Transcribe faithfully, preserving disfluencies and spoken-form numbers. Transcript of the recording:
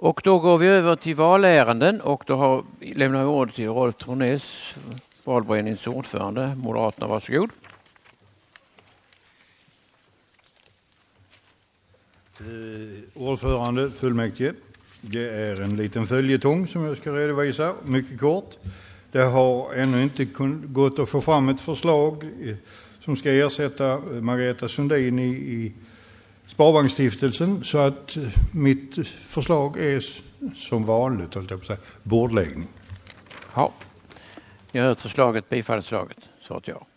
Och då går vi över till valärenden och då har, lämnar vi ordet till Rolf Tornäs, valberedningens ordförande. Moderaterna, varsågod. Eh, ordförande, fullmäktige. Det är en liten följetong som jag ska redovisa, mycket kort. Det har ännu inte gått att få fram ett förslag som ska ersätta Margareta Sundin i, i Sparbanksstiftelsen, så att mitt förslag är som vanligt, håller jag på att säga, bordläggning. Ja, jag har hört förslaget, bifallsförslaget, så att jag.